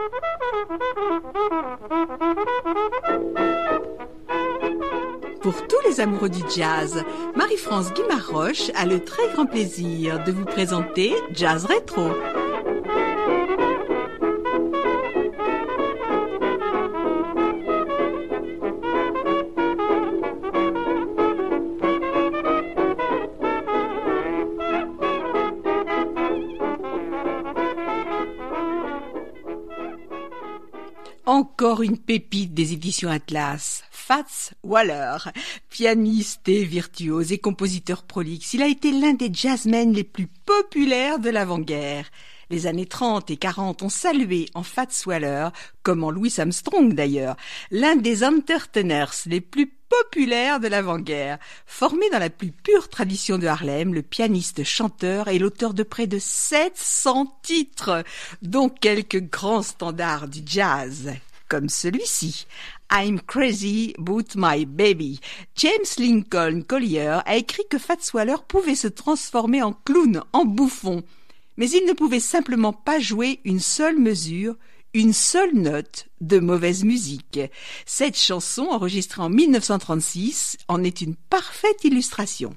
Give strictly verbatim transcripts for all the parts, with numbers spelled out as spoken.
Pour tous les amoureux du jazz, Marie-France Guimard-Roche a le très grand plaisir de vous présenter Jazz Rétro. Encore une pépite des éditions Atlas, Fats Waller, pianiste et virtuose et compositeur prolixe. Il a été l'un des jazzmen les plus populaires de l'avant-guerre. Les années trente et quarante ont salué en Fats Waller, comme en Louis Armstrong d'ailleurs, l'un des entertainers les plus populaire de l'avant-guerre. Formé dans la plus pure tradition de Harlem, le pianiste chanteur est l'auteur de près de sept cents titres, dont quelques grands standards du jazz, comme celui-ci. I'm Crazy About My Baby. James Lincoln Collier a écrit que Fats Waller pouvait se transformer en clown, en bouffon. Mais il ne pouvait simplement pas jouer une seule mesure, une seule note de mauvaise musique. Cette chanson, enregistrée en mille neuf cent trente-six, en est une parfaite illustration.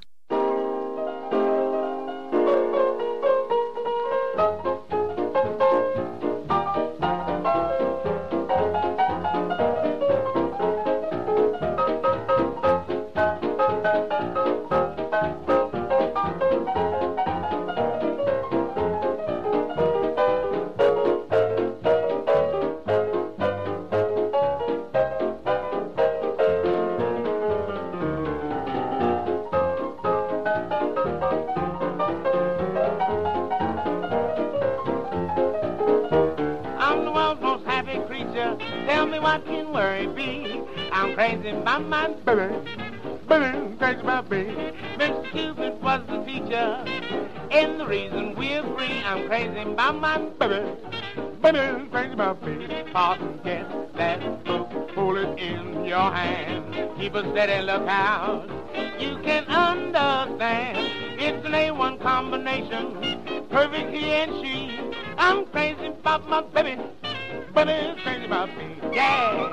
Tell me what can worry be? I'm crazy about my baby, baby, crazy about me. Mister Cupid was the teacher, and the reason we agree. I'm crazy about my baby, baby, crazy about me. Parson, get that book, hold it in your hand. Keep a steady lookout, you can understand. It's an A one combination, perfect he and she. I'm crazy about my baby, baby, crazy about me. Yeah.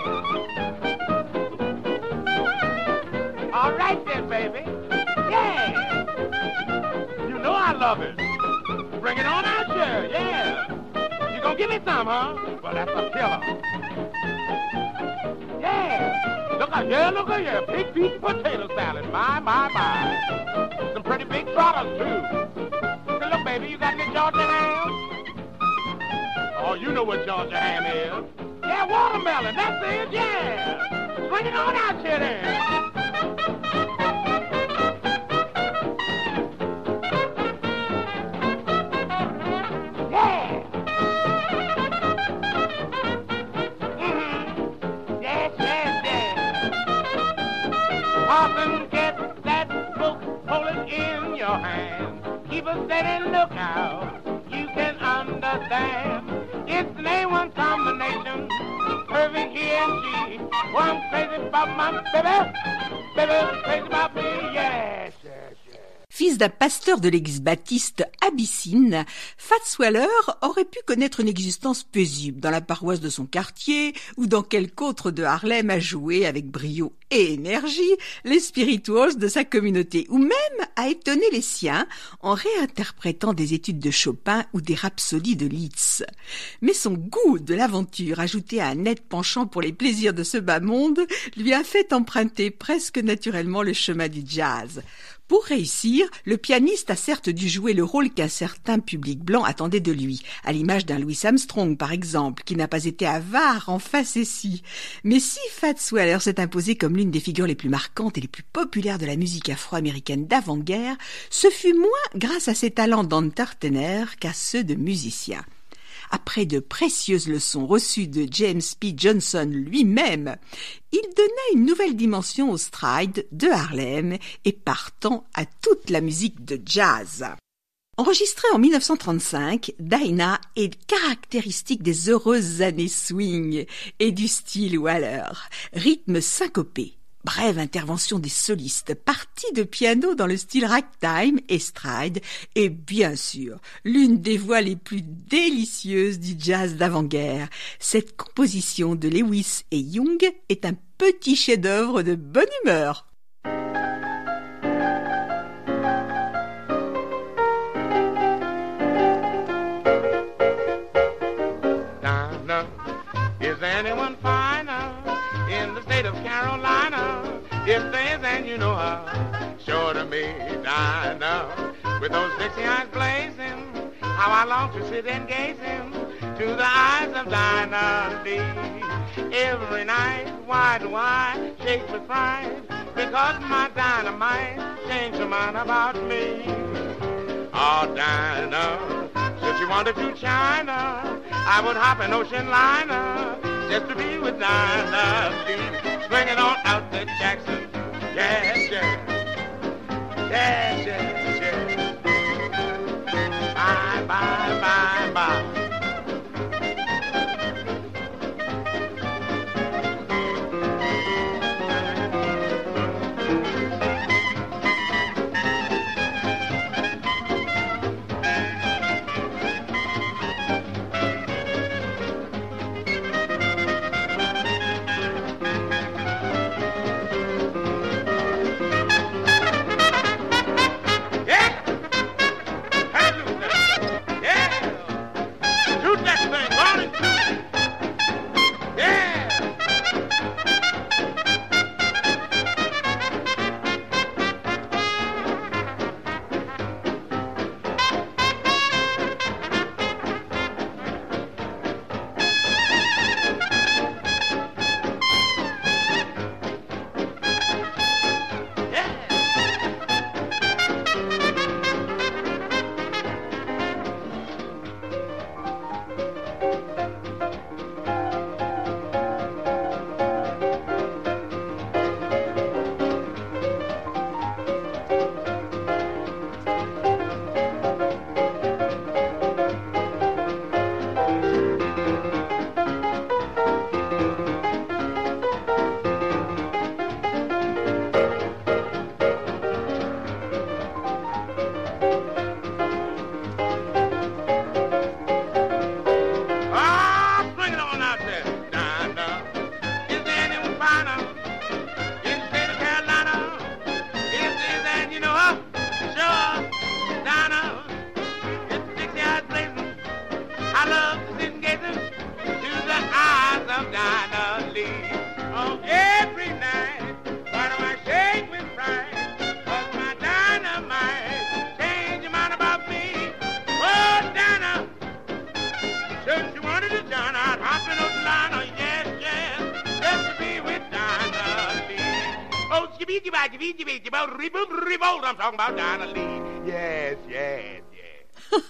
All right then, baby. Yeah. You know I love it. Bring it on out here. Yeah. You gonna give me some, huh? Well, that's a killer. Yeah. Look out here, look out here. Big beef potato salad. My, my, my. Some pretty big trotters, too. So look, baby, you got any Georgia ham? Oh, you know what Georgia ham is. Yeah, watermelon, that's it, yeah. Bring it on out here then. Yeah. Mm-hmm. Yes, yes, yes. Often get that book, hold it in your hand. Keep a steady lookout, you can understand. It's an A one combination, perfect he and she. Well, I'm crazy about my baby, baby, crazy about me, yes, yes, yes. Fils d'un pasteur de l'église baptiste Abyssine, Fats Waller aurait pu connaître une existence paisible dans la paroisse de son quartier ou dans quelque autre de Harlem à jouer avec brio et énergie les spirituals de sa communauté, ou même à étonner les siens en réinterprétant des études de Chopin ou des rhapsodies de Liszt. Mais son goût de l'aventure, ajouté à un net penchant pour les plaisirs de ce bas monde, lui a fait emprunter presque naturellement le chemin du jazz. Pour réussir, le pianiste a certes dû jouer le rôle qu'un certain public blanc attendait de lui, à l'image d'un Louis Armstrong par exemple, qui n'a pas été avare en facéties. Mais si Fats Waller s'est imposé comme l'une des figures les plus marquantes et les plus populaires de la musique afro-américaine d'avant-guerre, ce fut moins grâce à ses talents d'entertainer qu'à ceux de musicien. Après de précieuses leçons reçues de James P. Johnson lui-même, il donna une nouvelle dimension au stride de Harlem et partant à toute la musique de jazz. Enregistrée en mille neuf cent trente-cinq, Dinah est caractéristique des heureuses années swing et du style Waller. Rythme syncopé, Brève intervention des solistes, partie de piano dans le style ragtime et stride, et bien sûr, l'une des voix les plus délicieuses du jazz d'avant-guerre. Cette composition de Lewis et Young est un petit chef-d'œuvre de bonne humeur. Dinah, is anyone finer in the state of Carolina? If there's and you know her, sure to me, Dinah, with those sexy eyes blazing, how I long to sit and gaze into the eyes of Dinah Lee. Every night, why do I shake with pride? Because my dynamite changed her mind about me. Oh, Dinah, since you wanted to China, I would hop an ocean liner just to be with Dinah Lee. Swing it on out to Jackson, yes, yes, yes, yes, yes. Bye, bye, bye, bye. I'm talking about Dinah Lee. Yes, yes, yes.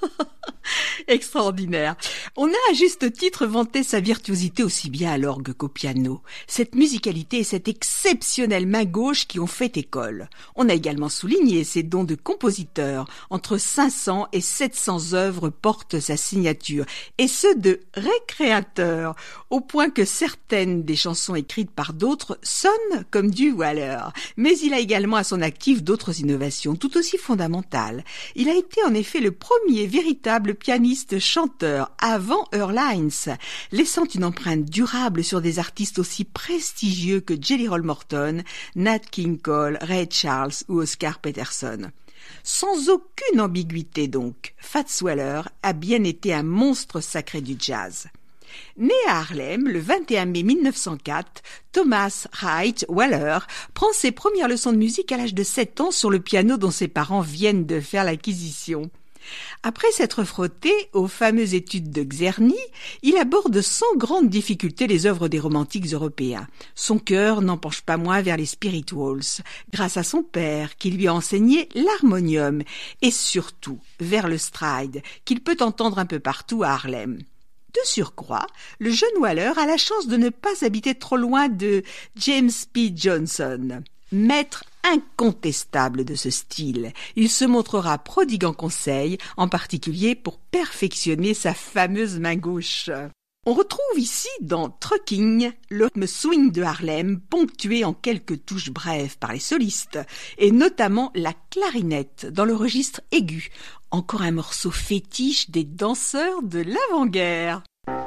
Extraordinaire. On a à juste titre vanté sa virtuosité aussi bien à l'orgue qu'au piano. Cette musicalité et cette exceptionnelle main gauche qui ont fait école. On a également souligné ses dons de compositeur. Entre cinq cents et sept cents œuvres portent sa signature. Et ce de récréateur. Au point que certaines des chansons écrites par d'autres sonnent comme du Waller. Mais il a également à son actif d'autres innovations tout aussi fondamentales. Il a été en effet le premier véritable pianiste-chanteur avant Earl Hines, laissant une empreinte durable sur des artistes aussi prestigieux que Jelly Roll Morton, Nat King Cole, Ray Charles ou Oscar Peterson. Sans aucune ambiguïté donc, Fats Waller a bien été un monstre sacré du jazz. Né à Harlem le vingt et un mai mille neuf cent quatre, Thomas Wright Waller prend ses premières leçons de musique à l'âge de sept ans sur le piano dont ses parents viennent de faire l'acquisition. Après s'être frotté aux fameuses études de Czerny, il aborde sans grande difficulté les œuvres des romantiques européens. Son cœur n'en penche pas moins vers les spirituals, grâce à son père qui lui a enseigné l'harmonium, et surtout vers le stride, qu'il peut entendre un peu partout à Harlem. De surcroît, le jeune Waller a la chance de ne pas habiter trop loin de James P. Johnson. Maître incontestable de ce style, il se montrera prodigue en conseils, en particulier pour perfectionner sa fameuse main gauche. On retrouve ici, dans Trucking, le rythme swing de Harlem, ponctué en quelques touches brèves par les solistes, et notamment la clarinette dans le registre aigu, encore un morceau fétiche des danseurs de l'avant-guerre.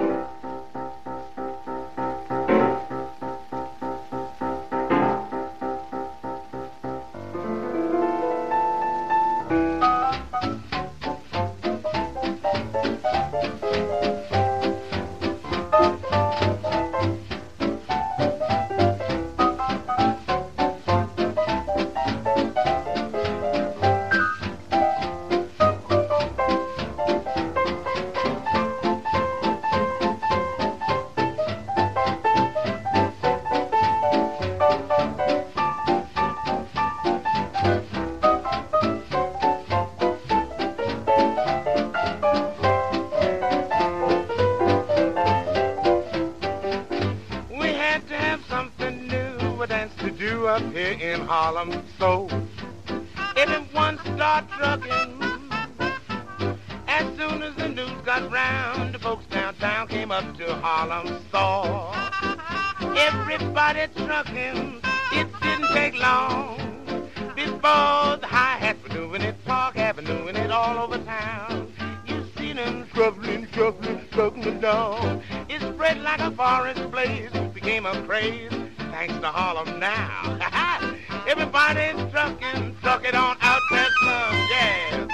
Up here in Harlem, so everyone start trucking. As soon as the news got round, the folks downtown came up to Harlem, saw everybody trucking. It didn't take long before the hi-hats were doing it, Park Avenue and it all over town. You seen them shuffling, shuffling, shuffling down. It spread like a forest blaze, it became a craze. Thanks to Harlem now. Everybody's trucking, trucking on out that slum, yeah.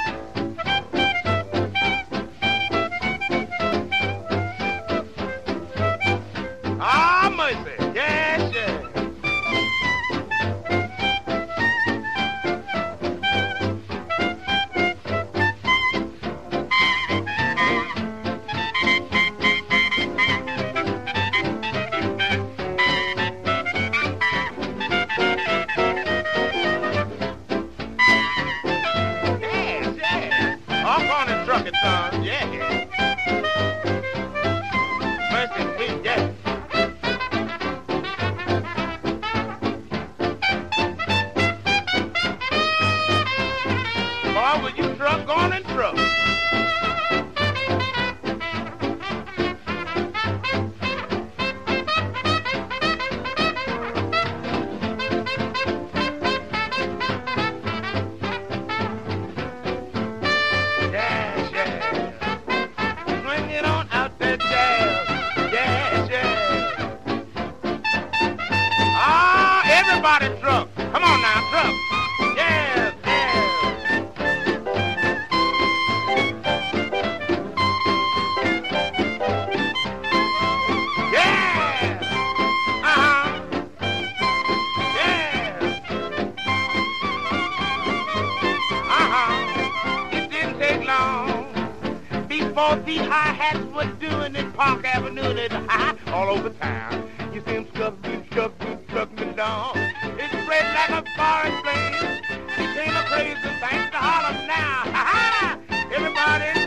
Ah, mercy, yes, yes. The hi-hats were doing it, Park Avenue, and hi all over town. You see them shuffling, shuffling, shuffling down. It spread like a forest blaze. Became a crazy, thanks to Harlem now. Ha-ha! Everybody's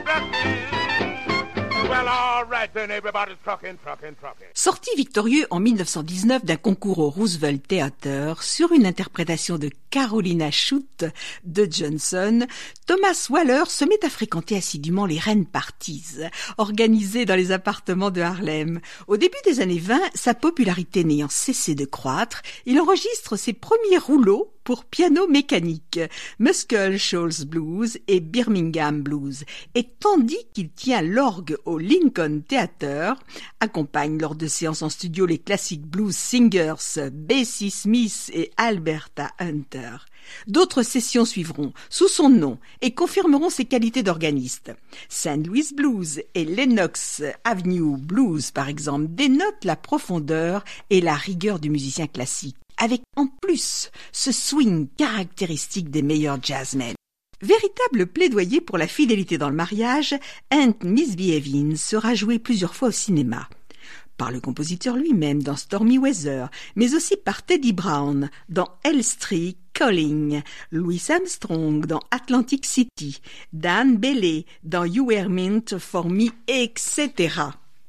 trucking. Well, all right, then everybody's trucking, trucking, trucking. Sorti victorieux en mille neuf cent dix-neuf d'un concours au Roosevelt Theater sur une interprétation de Carolina Shoot de Johnson, Thomas Waller se met à fréquenter assidûment les Rent Parties, organisées dans les appartements de Harlem. Au début des années vingt, sa popularité n'ayant cessé de croître, il enregistre ses premiers rouleaux pour piano mécanique, Muscle Shoals Blues et Birmingham Blues, et tandis qu'il tient l'orgue au Lincoln Theater, accompagne lors de séances en studio les classiques blues singers Bessie Smith et Alberta Hunter. D'autres sessions suivront sous son nom et confirmeront ses qualités d'organiste. Saint Louis Blues et Lenox Avenue Blues, par exemple, dénotent la profondeur et la rigueur du musicien classique, avec en plus ce swing caractéristique des meilleurs jazzmen. Véritable plaidoyer pour la fidélité dans le mariage, Ain't Misbehavin' sera joué plusieurs fois au cinéma. Par le compositeur lui-même dans Stormy Weather, mais aussi par Teddy Brown dans Elstree Calling, Louis Armstrong dans Atlantic City, Dan Bailey dans You Were Meant for Me, et cetera.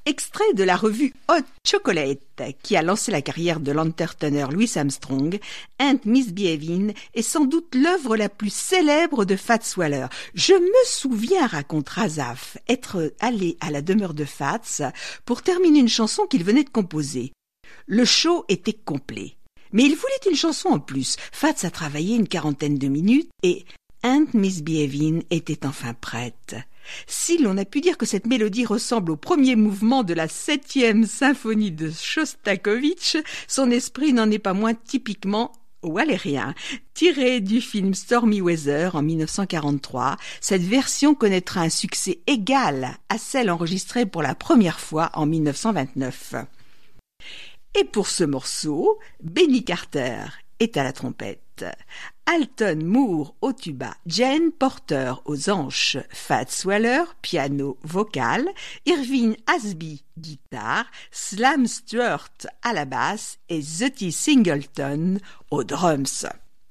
Extrait de la revue Hot Chocolate, qui a lancé la carrière de l'entertainer Louis Armstrong, And Misbehavin' est sans doute l'œuvre la plus célèbre de Fats Waller. Je me souviens, raconte Razaf, être allé à la demeure de Fats pour terminer une chanson qu'il venait de composer. Le show était complet. Mais il voulait une chanson en plus. Fats a travaillé une quarantaine de minutes et And Misbehavin' était enfin prête. Si l'on a pu dire que cette mélodie ressemble au premier mouvement de la septième symphonie de Shostakovich, son esprit n'en est pas moins typiquement wallérien. Tiré du film Stormy Weather en mille neuf cent quarante-trois, cette version connaîtra un succès égal à celle enregistrée pour la première fois en mille neuf cent vingt-neuf. Et pour ce morceau, Benny Carter est à la trompette, Alton Moore au tuba, Jane Porter aux anches, Fats Waller piano vocal, Irving Asby guitare, Slam Stewart à la basse et Zutty Singleton aux drums.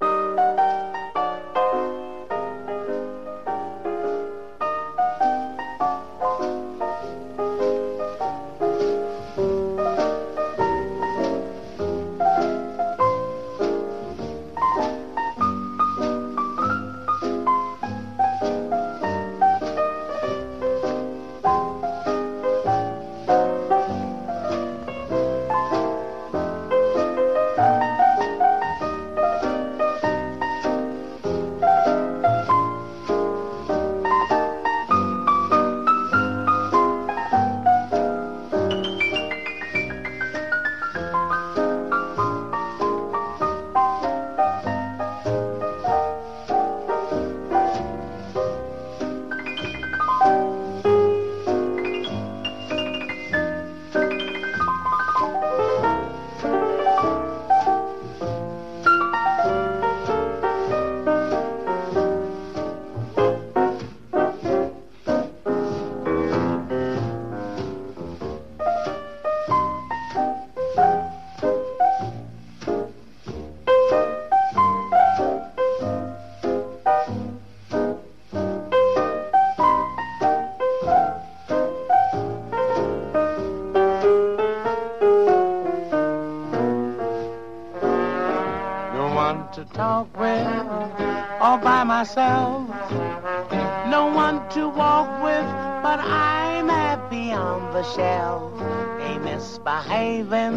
To talk with all by myself, no one to walk with, but I'm happy on the shelf. A misbehaving,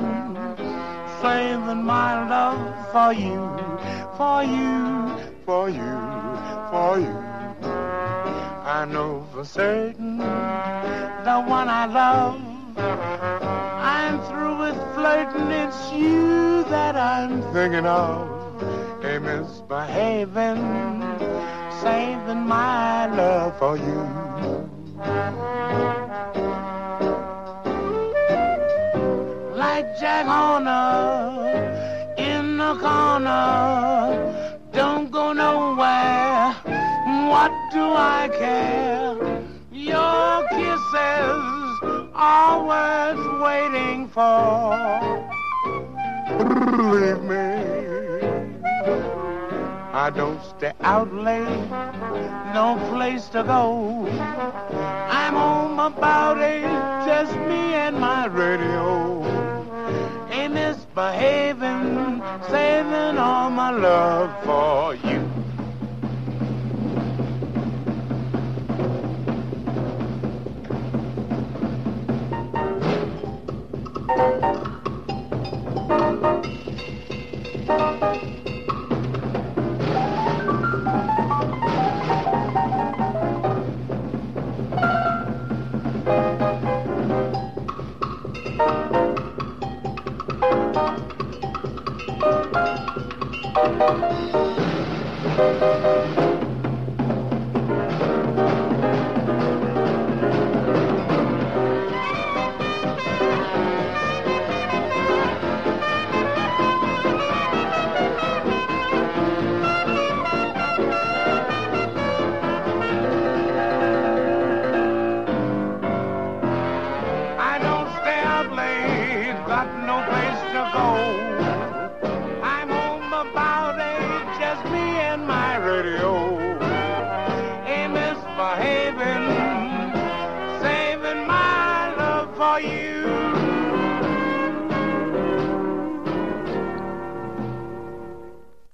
saving my love for you, for you, for you, for you. I know for certain the one I love. I'm through with flirting, it's you that I'm thinking of. A misbehaving, saving my love for you. Like Jack Horner in the corner, don't go nowhere. What do I care? Your kisses are worth waiting for. Believe me, I don't stay out late, no place to go. I'm home about eight, just me and my radio. A misbehaving, saving all my love for you.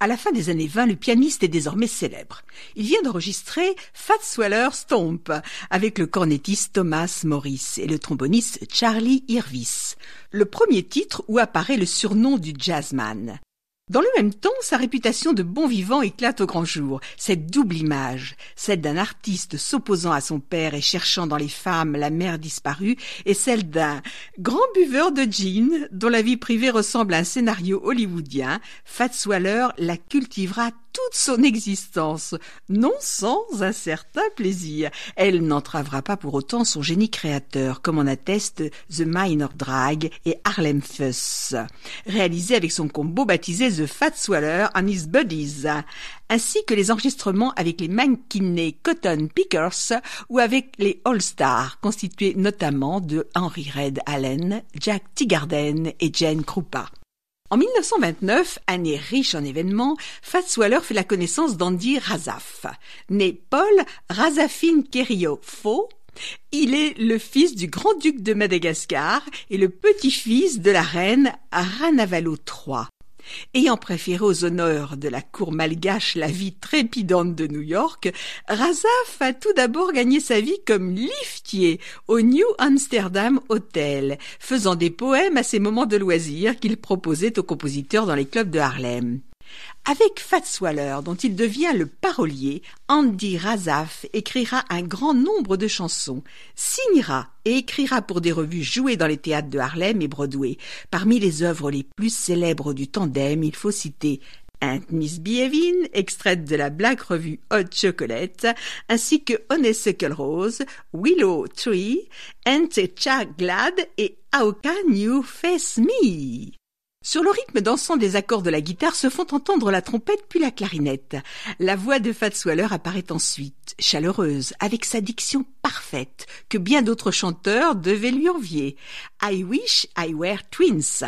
À la fin des années vingt, le pianiste est désormais célèbre. Il vient d'enregistrer Fats Waller Stomp avec le cornettiste Thomas Morris et le tromboniste Charlie Irvis. Le premier titre où apparaît le surnom du jazzman. Dans le même temps, sa réputation de bon vivant éclate au grand jour. Cette double image, celle d'un artiste s'opposant à son père et cherchant dans les femmes la mère disparue, et celle d'un grand buveur de gin dont la vie privée ressemble à un scénario hollywoodien, Fats Waller la cultivera toute son existence, non sans un certain plaisir. Elle n'entravera pas pour autant son génie créateur, comme en attestent The Minor Drag et Harlem Fuss, réalisés avec son combo baptisé The Fats Waller and His Buddies, ainsi que les enregistrements avec les McKinney Cotton Pickers ou avec les All Stars, constitués notamment de Henry Red Allen, Jack Teagarden et Jane Krupa. En mille neuf cent vingt-neuf, année riche en événements, Fats Waller fait la connaissance d'Andy Razaf. Né Paul Razafine Kerio Faux, il est le fils du grand-duc de Madagascar et le petit-fils de la reine Ranavalo trois. Ayant préféré aux honneurs de la cour malgache la vie trépidante de New York, Razaf a tout d'abord gagné sa vie comme liftier au New Amsterdam Hotel, faisant des poèmes à ses moments de loisirs qu'il proposait aux compositeurs dans les clubs de Harlem. Avec Fats Waller, dont il devient le parolier, Andy Razaf écrira un grand nombre de chansons, signera et écrira pour des revues jouées dans les théâtres de Harlem et Broadway. Parmi les œuvres les plus célèbres du tandem, il faut citer Ain't Miss Behavin', extraite de la Black Revue Hot Chocolate, ainsi que Honeysuckle Rose, Willow Tree, Ain't Cha Glad et How Can You Face Me? Sur le rythme dansant des accords de la guitare se font entendre la trompette puis la clarinette. La voix de Fats Waller apparaît ensuite, chaleureuse, avec sa diction parfaite, que bien d'autres chanteurs devaient lui envier. I Wish I Were Twins.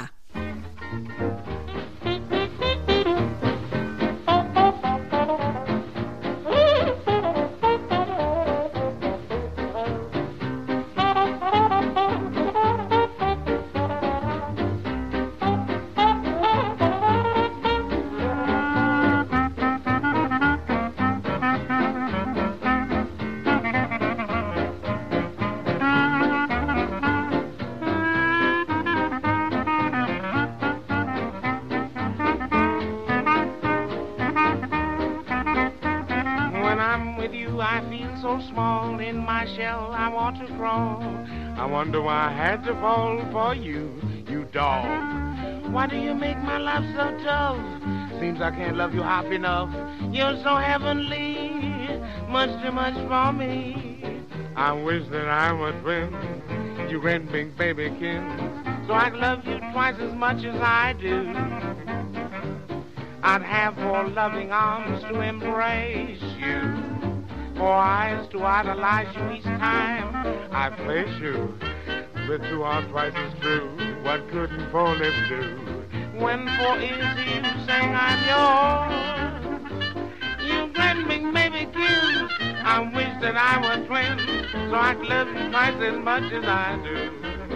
I wonder why I had to fall for you, you dog. Why do you make my life so tough? Seems I can't love you half enough. You're so heavenly, much too much for me. I wish that I were twins, you great big babykins, so I'd love you twice as much as I do. I'd have four loving arms to embrace you, four eyes to idolize you each time I place you. The two are twice as true. What couldn't four lips do? When four ears you sing I'm yours. You great big baby kiss. I wish that I were twins, so I could love you twice as much as I do.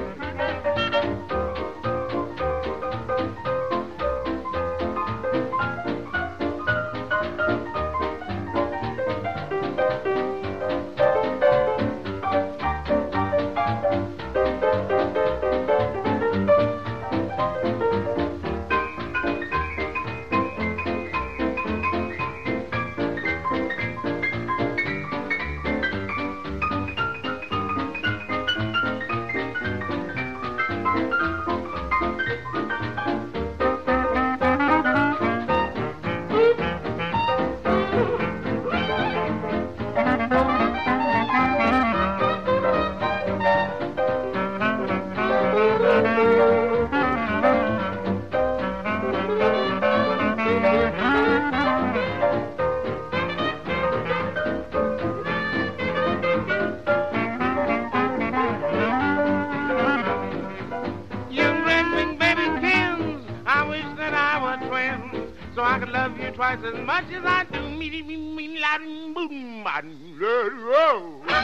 So I could love you twice as much as I do. Me, me, me, me, boom,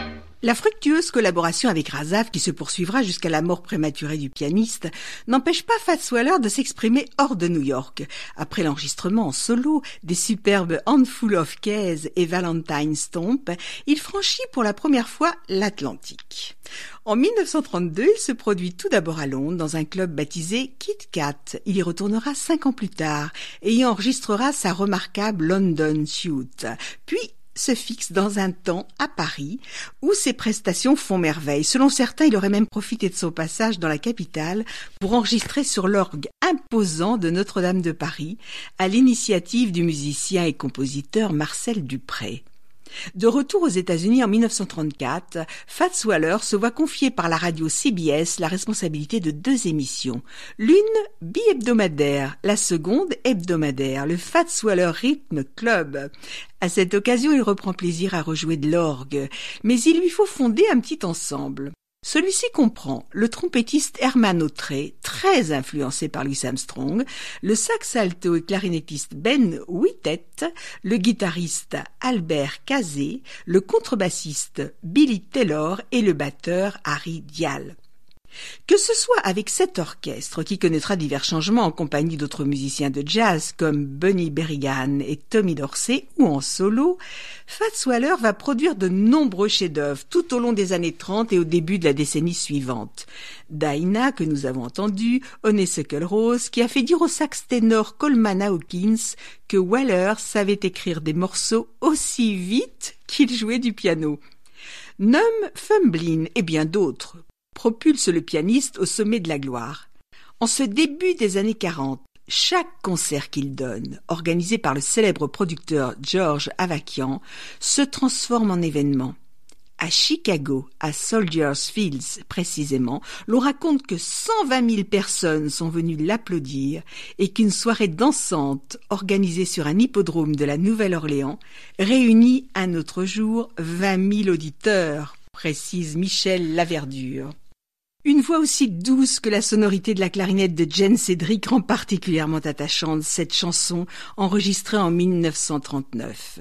La fructueuse collaboration avec Razaf, qui se poursuivra jusqu'à la mort prématurée du pianiste, n'empêche pas Fats Waller de s'exprimer hors de New York. Après l'enregistrement en solo des superbes Handful of Keys et Valentine Stomp, il franchit pour la première fois l'Atlantique. En mille neuf cent trente-deux, il se produit tout d'abord à Londres dans un club baptisé Kit Kat. Il y retournera cinq ans plus tard et y enregistrera sa remarquable London Suite. Puis, se fixe dans un temps à Paris, où ses prestations font merveille. Selon certains, il aurait même profité de son passage dans la capitale pour enregistrer sur l'orgue imposant de Notre-Dame de Paris, à l'initiative du musicien et compositeur Marcel Dupré. De retour aux États-Unis en mille neuf cent trente-quatre, Fats Waller se voit confier par la radio C B S la responsabilité de deux émissions. L'une bi-hebdomadaire, la seconde hebdomadaire, le Fats Waller Rhythm Club. À cette occasion, il reprend plaisir à rejouer de l'orgue, mais il lui faut fonder un petit ensemble. Celui-ci comprend le trompettiste Herman Autré, très influencé par Louis Armstrong, le sax alto et clarinettiste Ben Whittet, le guitariste Albert Cazé, le contrebassiste Billy Taylor et le batteur Harry Dial. Que ce soit avec cet orchestre, qui connaîtra divers changements en compagnie d'autres musiciens de jazz comme Bunny Berrigan et Tommy Dorsey, ou en solo, Fats Waller va produire de nombreux chefs-d'œuvre tout au long des années trente et au début de la décennie suivante. Dinah, que nous avons entendu, Honeysuckle Rose, qui a fait dire au sax ténor Coleman Hawkins que Waller savait écrire des morceaux aussi vite qu'il jouait du piano. Num Fumblin et bien d'autres propulse le pianiste au sommet de la gloire. En ce début des années quarante, chaque concert qu'il donne, organisé par le célèbre producteur George Avakian, se transforme en événement. À Chicago, à Soldier Field précisément, l'on raconte que cent vingt mille personnes sont venues l'applaudir et qu'une soirée dansante organisée sur un hippodrome de la Nouvelle-Orléans réunit un autre jour vingt mille auditeurs, précise Michel Laverdure. Une voix aussi douce que la sonorité de la clarinette de Jen Cedric rend particulièrement attachante cette chanson enregistrée en mille neuf cent trente-neuf.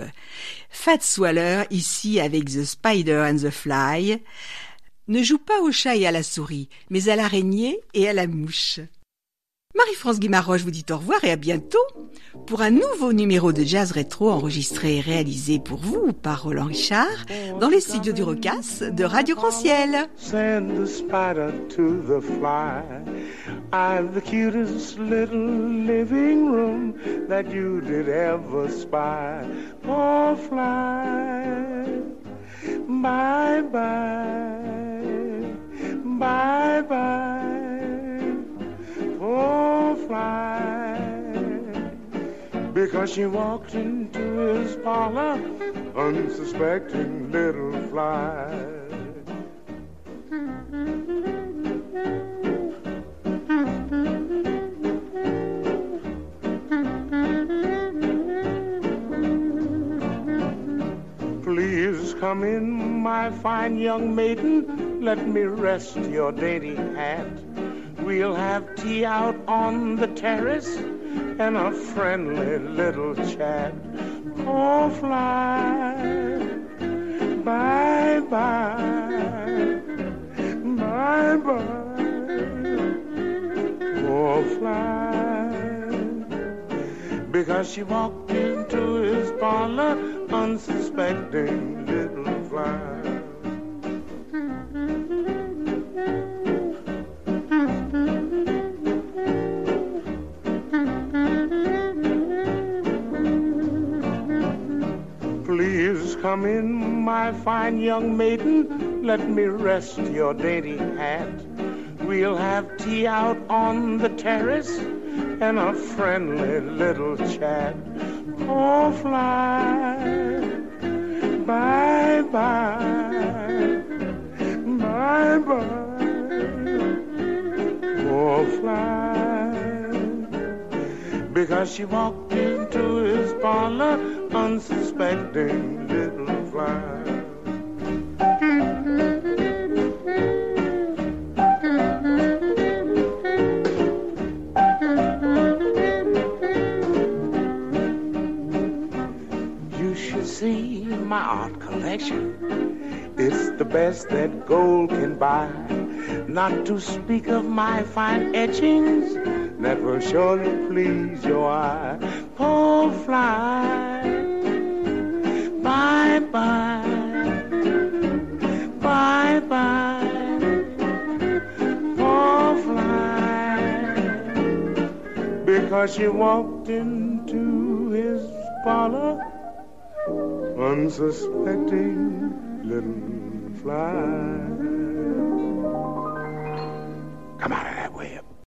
Fats Waller, ici avec The Spider and the Fly, ne joue pas au chat et à la souris, mais à l'araignée et à la mouche. Marie-France Guimaroche vous dit au revoir et à bientôt pour un nouveau numéro de Jazz Rétro enregistré et réalisé pour vous par Roland Richard dans les studios du Rocas de Radio Grand Ciel. Send the spider to the fly. I've the cutest little living room that you did ever spy. Oh, fly, bye bye, bye bye. Oh, fly, because she walked into his parlor, unsuspecting little fly. Please come in, my fine young maiden, let me rest your dainty hat. We'll have tea out on the terrace and a friendly little chat. Oh, fly, bye bye, bye bye. Oh, fly, because she walked into his parlor, unsuspecting little fly. Come in, my fine young maiden, let me rest your dainty hat. We'll have tea out on the terrace and a friendly little chat. Oh, fly, bye bye, bye bye. Oh, fly, because she walked into his parlor, unsuspecting little fly. You should see my art collection. It's the best that gold can buy. Not to speak of my fine etchings that will surely please your eye. Oh, fly, bye-bye, bye-bye. Oh, fly, because she walked into his parlor, unsuspecting little fly. Come out of that way.